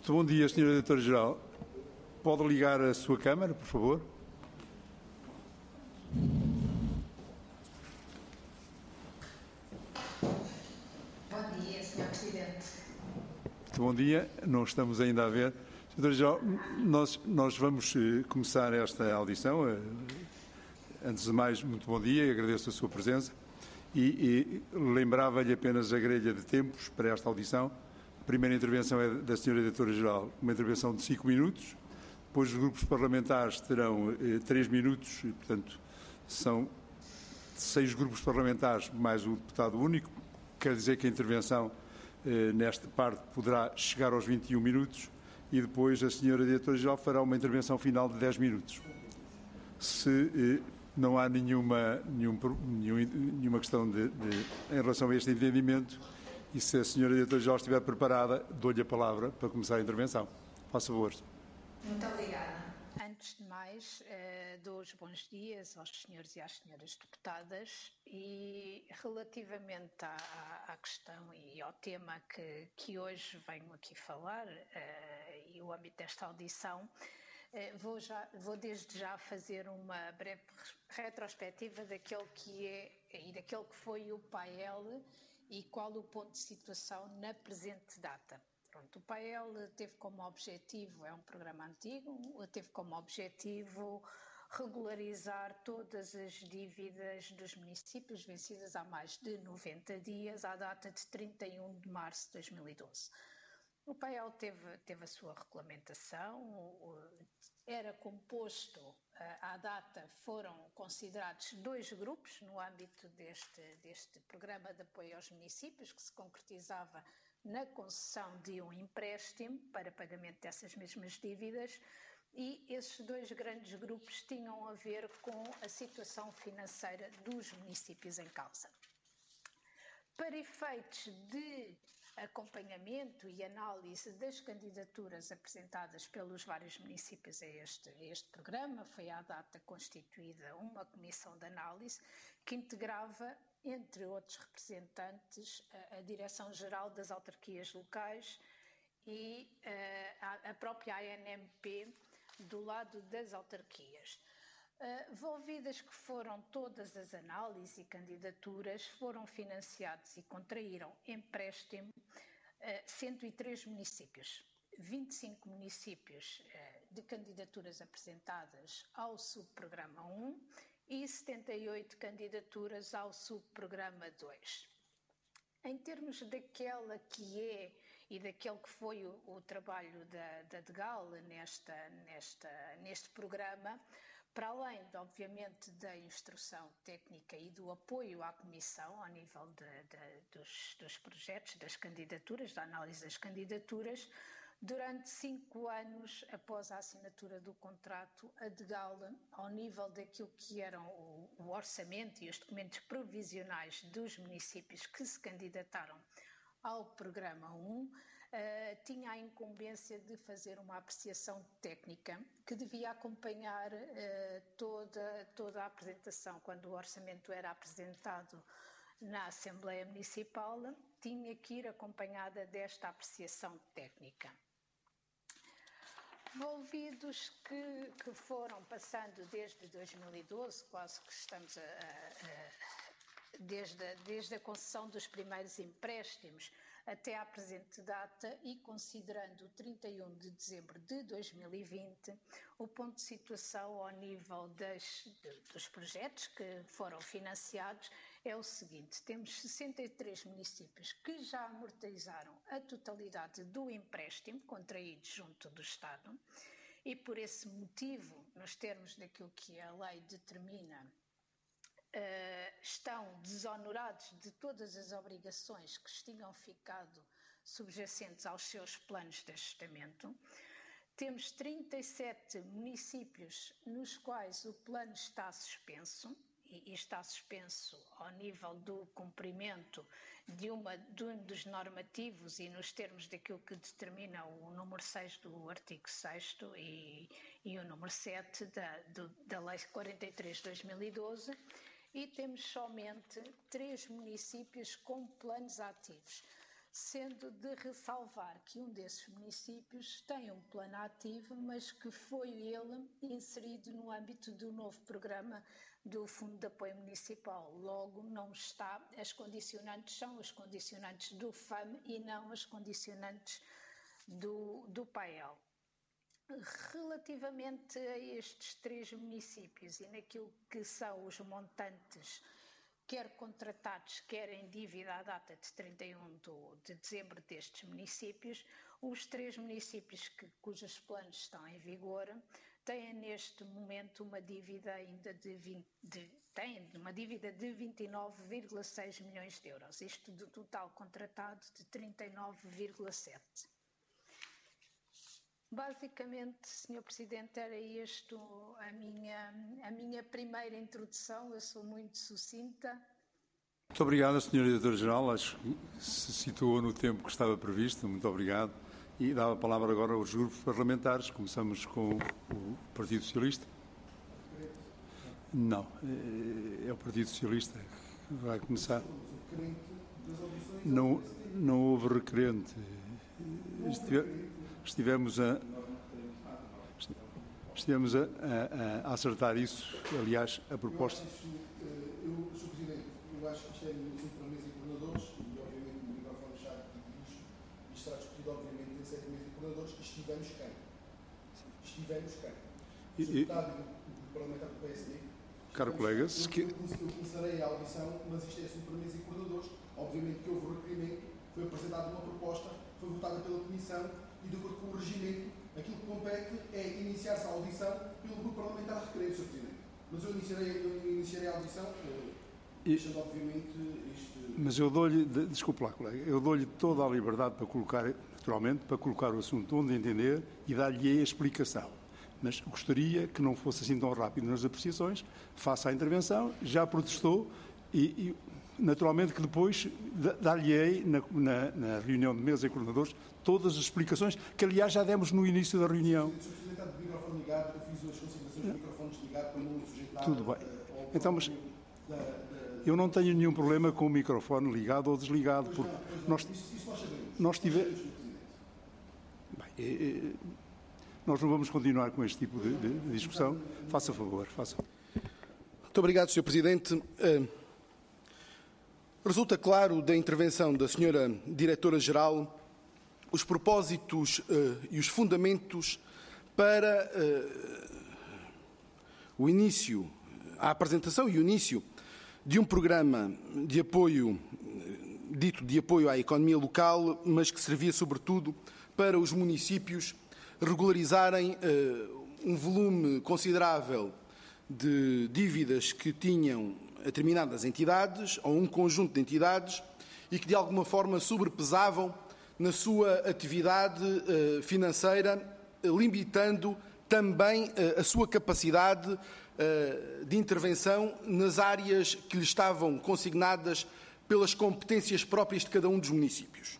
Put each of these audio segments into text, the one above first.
Muito bom dia, Sra. Diretora-Geral. Pode ligar a sua câmara, por favor? Bom dia, Sr. Presidente. Muito bom dia. Não estamos ainda a ver. Sra. Diretora-Geral, nós vamos começar esta audição. Antes de mais, muito bom dia e agradeço a sua presença. E lembrava-lhe apenas a grelha de tempos para esta audição. A primeira intervenção é da Sra. Diretora-Geral, uma intervenção de 5 minutos. Depois os grupos parlamentares terão 3 minutos, e, portanto, são 6 grupos parlamentares mais o deputado único. Quer dizer que a intervenção nesta parte poderá chegar aos 21 minutos e depois a Sra. Diretora-Geral fará uma intervenção final de 10 minutos. Se não há nenhuma questão em relação a este entendimento e se a Sra. Diretora-Geral estiver preparada, dou-lhe a palavra para começar a intervenção. Faça favor. Muito obrigada. Antes de mais, dou os bons dias aos senhores e às senhoras deputadas e relativamente à questão e ao tema que hoje venho aqui falar e o âmbito desta audição, vou desde já fazer uma breve retrospectiva daquele que é e daquele que foi o PAEL e qual o ponto de situação na presente data. Pronto, o PAEL teve como objetivo, é um programa antigo, teve como objetivo regularizar todas as dívidas dos municípios vencidas há mais de 90 dias, à data de 31 de março de 2012. O PAEL teve a sua regulamentação, era composto, à data foram considerados 2 grupos no âmbito deste programa de apoio aos municípios, que se concretizava na concessão de um empréstimo para pagamento dessas mesmas dívidas, e esses 2 grandes grupos tinham a ver com a situação financeira dos municípios em causa. Para efeitos de acompanhamento e análise das candidaturas apresentadas pelos vários municípios a este programa, foi à data constituída uma comissão de análise que integrava, entre outros representantes, a Direção-Geral das Autarquias Locais e a própria ANMP do lado das autarquias. Volvidas que foram todas as análises e candidaturas, foram financiados e contraíram empréstimo 103 municípios, 25 municípios de candidaturas apresentadas ao subprograma 1 e 78 candidaturas ao subprograma 2. Em termos daquela que é e daquele que foi o trabalho da DGAL neste programa, para além, obviamente, da instrução técnica e do apoio à Comissão, ao nível dos projetos, das candidaturas, da análise das candidaturas, durante 5 anos após a assinatura do contrato, a DGAL, ao nível daquilo que eram o orçamento e os documentos provisionais dos municípios que se candidataram ao programa 1, tinha a incumbência de fazer uma apreciação técnica que devia acompanhar toda a apresentação. Quando o orçamento era apresentado na Assembleia Municipal, tinha que ir acompanhada desta apreciação técnica. Envolvidos que foram passando desde 2012, quase que estamos desde a concessão dos primeiros empréstimos até à presente data e considerando o 31 de dezembro de 2020, o ponto de situação ao nível dos projetos que foram financiados é o seguinte: temos 63 municípios que já amortizaram a totalidade do empréstimo contraído junto do Estado e, por esse motivo, nos termos daquilo que a lei determina, estão desonorados de todas as obrigações que tinham ficado subjacentes aos seus planos de ajustamento. Temos 37 municípios nos quais o plano está suspenso, e está suspenso ao nível do cumprimento de um dos normativos e nos termos daquilo que determina o número 6 do artigo 6º e o número 7 da Lei 43/2012, e temos somente 3 municípios com planos ativos. sendo de ressalvar que um desses municípios tem um plano ativo, mas que foi ele inserido no âmbito do novo programa do Fundo de Apoio Municipal. Logo, não está, as condicionantes são as condicionantes do FAM e não as condicionantes do PAEL. Relativamente a estes 3 municípios e naquilo que são os montantes, quer contratados, quer em dívida à data de 31 de dezembro destes municípios, os 3 municípios cujos planos estão em vigor têm neste momento uma dívida ainda têm uma dívida de 29,6 milhões de euros, isto do total contratado de 39,7. Basicamente, Sr. Presidente, era isto a minha primeira introdução. Eu sou muito sucinta. Muito obrigado, Sra. Diretora-Geral. Acho que se situou no tempo que estava previsto. Muito obrigado. E dá a palavra agora aos grupos parlamentares. Começamos com o Partido Socialista. Não, é o Partido Socialista que vai começar. Não houve requerente. Estivemos a acertar isso, aliás, a proposta. Sr. Presidente, eu acho que isto é um assunto para a mesa de coordenadores e, obviamente, no microfone fechado isto será discutido, obviamente, em sede de mesa de coordenadores. Estivemos quem? O deputado do parlamentar do PSD. Caro colega, eu começarei a audição, mas isto é assunto para a mesa de coordenadores. Obviamente que houve requerimento, foi apresentada uma proposta, foi votada pela Comissão e, de acordo com o regimento, aquilo que compete é iniciar-se a audição pelo grupo parlamentar requerente, Sr. Presidente. Mas eu iniciarei a audição, deixando, obviamente, Mas eu dou-lhe, desculpe lá, colega, eu dou-lhe toda a liberdade para colocar, naturalmente, para colocar o assunto onde entender e dar-lhe a explicação. Mas gostaria que não fosse assim tão rápido nas apreciações, faça a intervenção, já protestou e naturalmente que depois dar-lhe-ei na reunião de mesa e coordenadores todas as explicações que, aliás, já demos no início da reunião. O Sr. Presidente está de microfone ligado, eu fiz as considerações do microfone desligado para não sujeitar... Tudo bem. Então, mas eu não tenho nenhum problema com o microfone ligado ou desligado, porque nós tivemos... Bem, nós não vamos continuar com este tipo de discussão. Faça favor, faça. Muito obrigado, Sr. Presidente. Resulta claro da intervenção da Sra. Diretora-Geral os propósitos e os fundamentos para o início, a apresentação e o início de um programa de apoio, dito de apoio à economia local, mas que servia sobretudo para os municípios regularizarem um volume considerável de dívidas que tinham determinadas entidades ou um conjunto de entidades e que de alguma forma sobrepesavam na sua atividade financeira, limitando também a sua capacidade de intervenção nas áreas que lhe estavam consignadas pelas competências próprias de cada um dos municípios.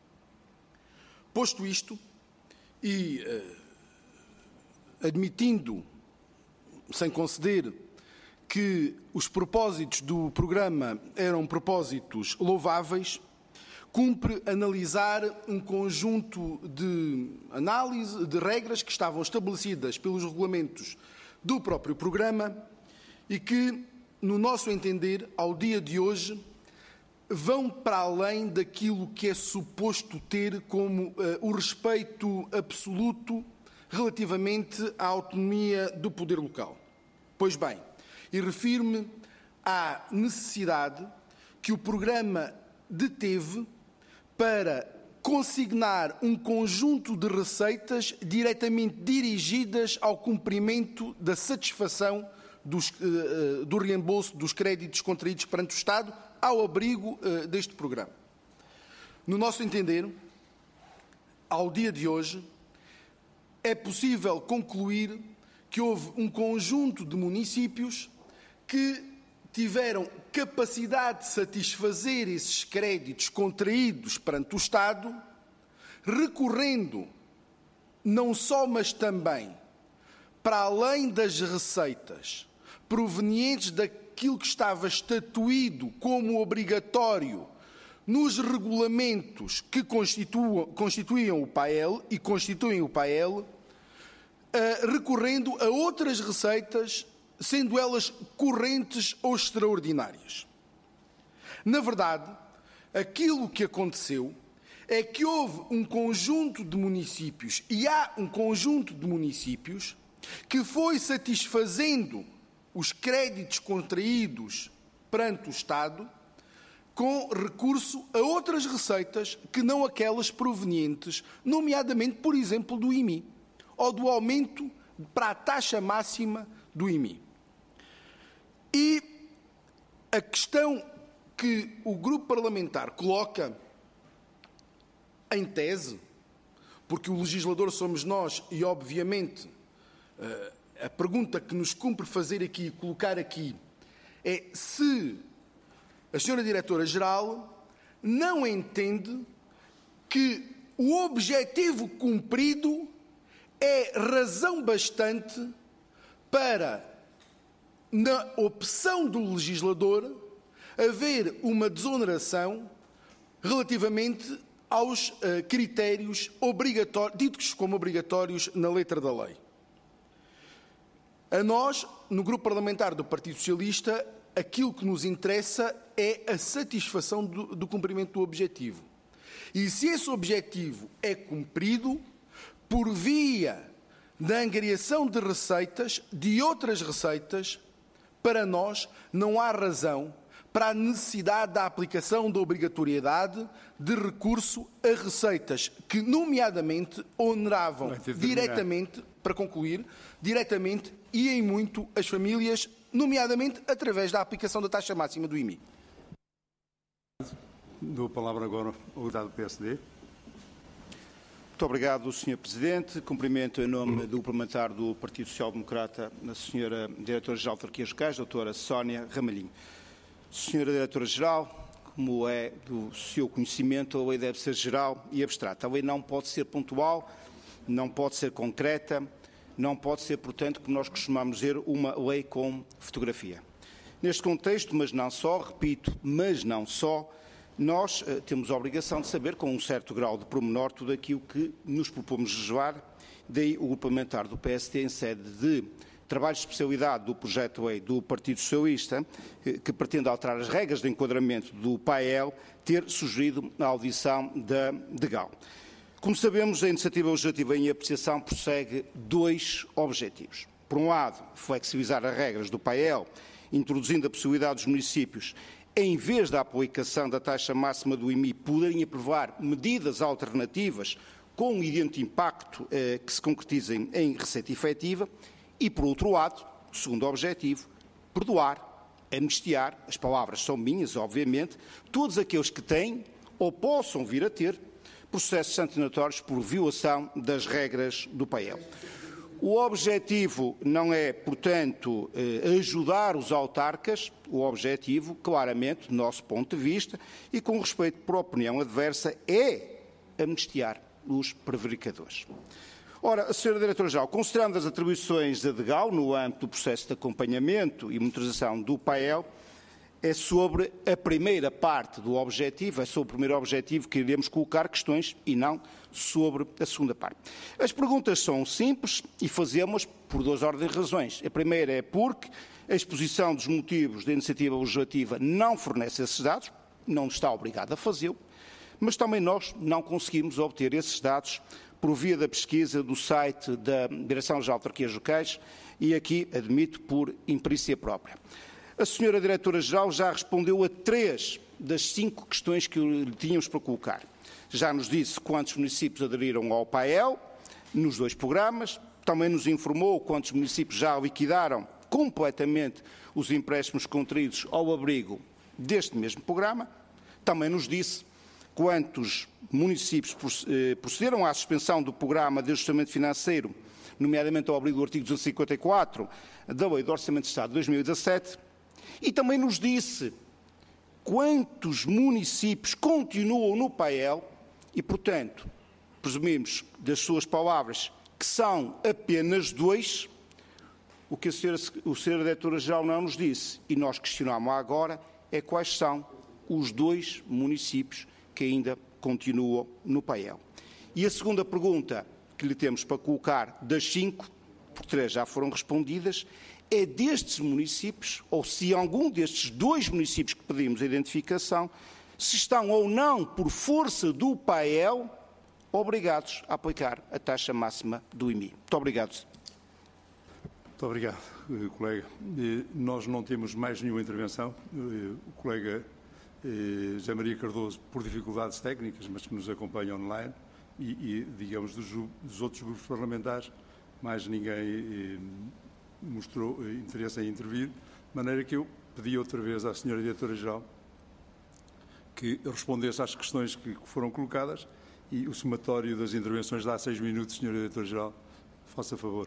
Posto isto, e admitindo, sem conceder, que os propósitos do programa eram propósitos louváveis, cumpre analisar um conjunto de análise, de regras que estavam estabelecidas pelos regulamentos do próprio programa e que, no nosso entender, ao dia de hoje, vão para além daquilo que é suposto ter como o respeito absoluto relativamente à autonomia do poder local. Pois bem, e refiro-me à necessidade que o programa deteve para consignar um conjunto de receitas diretamente dirigidas ao cumprimento da satisfação do reembolso dos créditos contraídos perante o Estado ao abrigo deste programa. No nosso entender, ao dia de hoje, é possível concluir que houve um conjunto de municípios que tiveram capacidade de satisfazer esses créditos contraídos perante o Estado, recorrendo não só, mas também para além das receitas provenientes daquilo que estava estatuído como obrigatório nos regulamentos que constituíam o PAEL e constituem o PAEL, recorrendo a outras receitas, sendo elas correntes ou extraordinárias. Na verdade, aquilo que aconteceu é que houve um conjunto de municípios, e há um conjunto de municípios, que foi satisfazendo os créditos contraídos perante o Estado com recurso a outras receitas que não aquelas provenientes, nomeadamente, por exemplo, do IMI, ou do aumento para a taxa máxima do IMI. E a questão que o grupo parlamentar coloca em tese, porque o legislador somos nós e, obviamente, a pergunta que nos cumpre fazer aqui e colocar aqui é se a senhora Diretora-Geral não entende que o objetivo cumprido é razão bastante para, na opção do legislador, haver uma desoneração relativamente aos critérios obrigatórios, ditos como obrigatórios na letra da lei. A nós, no Grupo Parlamentar do Partido Socialista, aquilo que nos interessa é a satisfação do cumprimento do objetivo. E se esse objetivo é cumprido, por via da angariação de receitas, de outras receitas, para nós não há razão para a necessidade da aplicação da obrigatoriedade de recurso a receitas que, nomeadamente, oneravam diretamente, para concluir, diretamente e em muito as famílias, nomeadamente através da aplicação da taxa máxima do IMI. Dou a palavra agora ao deputado do PSD. Muito obrigado, Sr. Presidente. Cumprimento em nome do parlamentar do Partido Social Democrata a Sra. Diretora-Geral de Autarquias Locais, doutora Sónia Ramalhinho. Senhora Diretora-Geral, como é do seu conhecimento, a lei deve ser geral e abstrata. A lei não pode ser pontual, não pode ser concreta, não pode ser, portanto, como nós costumamos dizer, uma lei com fotografia. Neste contexto, mas não só, repito, mas não só, nós temos a obrigação de saber, com um certo grau de pormenor, tudo aquilo que nos propomos legislar, daí o grupo parlamentar do PSD, em sede de trabalho de especialidade do projeto de lei do Partido Socialista, que pretende alterar as regras de enquadramento do PAEL, ter sugerido a audição da DGAL. Como sabemos, a iniciativa legislativa em apreciação persegue dois objetivos. Por um lado, flexibilizar as regras do PAEL, introduzindo a possibilidade dos municípios, em vez da aplicação da taxa máxima do IMI, poderem aprovar medidas alternativas com um idêntico impacto que se concretizem em receita efetiva. E, por outro lado, o segundo objetivo, perdoar, amnistiar, as palavras são minhas, obviamente, todos aqueles que têm ou possam vir a ter processos sancionatórios por violação das regras do PAEL. O objetivo não é, portanto, ajudar os autarcas, o objetivo, claramente, do nosso ponto de vista, e com respeito por opinião adversa, é amnistiar os prevaricadores. Ora, a Sra. Diretora-Geral, considerando as atribuições da DGAL no âmbito do processo de acompanhamento e monitorização do PAEL, é sobre a primeira parte do objetivo, é sobre o primeiro objetivo que iremos colocar questões e não sobre a segunda parte. As perguntas são simples e fazemos por duas ordens de razões. A primeira é porque a exposição dos motivos da iniciativa legislativa não fornece esses dados, não está obrigado a fazê-lo, mas também nós não conseguimos obter esses dados por via da pesquisa do site da Direção-Geral de Autarquias Locais e aqui, admito, por imperícia própria. A senhora Diretora-Geral já respondeu a 3 das 5 questões que lhe tínhamos para colocar. Já nos disse quantos municípios aderiram ao PAEL, nos 2 programas, também nos informou quantos municípios já liquidaram completamente os empréstimos contraídos ao abrigo deste mesmo programa, também nos disse quantos municípios procederam à suspensão do programa de ajustamento financeiro, nomeadamente ao abrigo do artigo 254 da Lei do Orçamento de Estado de 2017, e também nos disse quantos municípios continuam no PAEL e, portanto, presumimos das suas palavras que são apenas 2, o que a senhora Diretora-Geral não nos disse, e nós questionamos agora, é quais são os 2 municípios que ainda continuam no PAEL. E a segunda pergunta que lhe temos para colocar, das 5, porque 3 já foram respondidas, é destes municípios, ou se algum destes 2 municípios que pedimos a identificação, se estão ou não, por força do PAEL, obrigados a aplicar a taxa máxima do IMI. Muito obrigado. Muito obrigado, colega. Nós não temos mais nenhuma intervenção. O colega José Maria Cardoso, por dificuldades técnicas, mas que nos acompanha online, e digamos, dos outros grupos parlamentares, mais ninguém mostrou interesse em intervir, de maneira que eu pedi outra vez à Sra. Diretora-Geral que respondesse às questões que foram colocadas, e o somatório das intervenções dá 6 minutos, Sra. Diretora-Geral. Faça favor.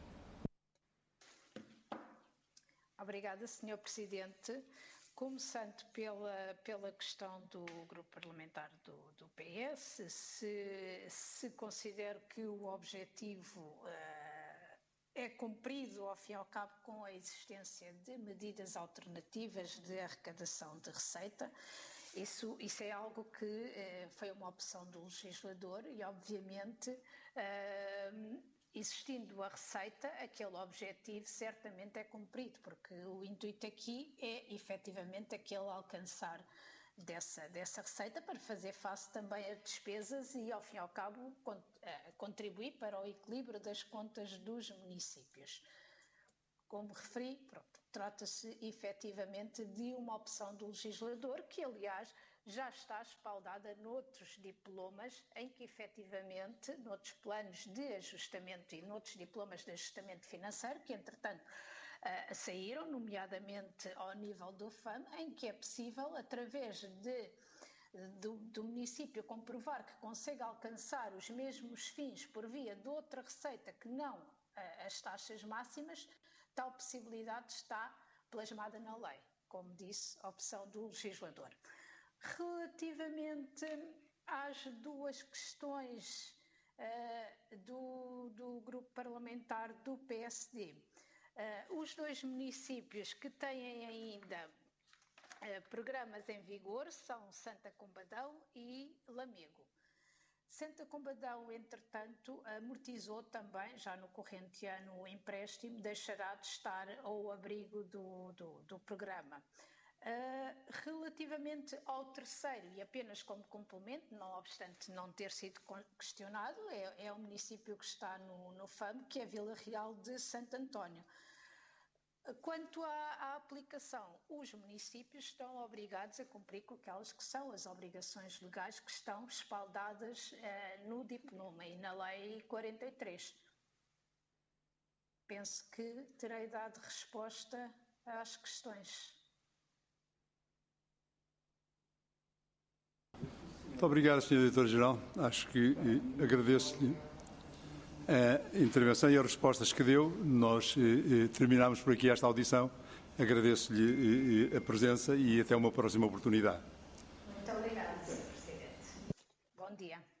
Obrigada, Sr. Presidente. Começando pela questão do grupo parlamentar do PS, se considero que o objetivo é cumprido, ao fim e ao cabo, com a existência de medidas alternativas de arrecadação de receita. Isso é algo que foi uma opção do legislador e, obviamente, existindo a receita, aquele objetivo certamente é cumprido, porque o intuito aqui é, efetivamente, aquele alcançar dessa receita para fazer face também a despesas e, ao fim e ao cabo, contribuir para o equilíbrio das contas dos municípios. Como referi, trata-se efetivamente de uma opção do legislador que, aliás, já está espaldada noutros diplomas em que, efetivamente, noutros planos de ajustamento e noutros diplomas de ajustamento financeiro, que, entretanto, saíram, nomeadamente ao nível do FAM, em que é possível, através do município comprovar que consegue alcançar os mesmos fins por via de outra receita que não as taxas máximas, tal possibilidade está plasmada na lei, como disse, opção do legislador. Relativamente às 2 questões do grupo parlamentar do PSD, os 2 municípios que têm ainda programas em vigor são Santa Combadão e Lamego. Santa Combadão, entretanto, amortizou também, já no corrente ano, o empréstimo, deixará de estar ao abrigo do programa. Relativamente ao terceiro, e apenas como complemento, não obstante não ter sido questionado, é o município que está no FAM, que é Vila Real de Santo António. Quanto à aplicação, os municípios estão obrigados a cumprir com aquelas que são as obrigações legais que estão espaldadas no diploma e na Lei 43. Penso que terei dado resposta às questões. Muito obrigado, Sr. Diretor-Geral. Acho que agradeço-lhe a intervenção e as respostas que deu. Nós terminamos por aqui esta audição. Agradeço-lhe a presença e até uma próxima oportunidade. Muito obrigada, Sr. Presidente. Bom dia.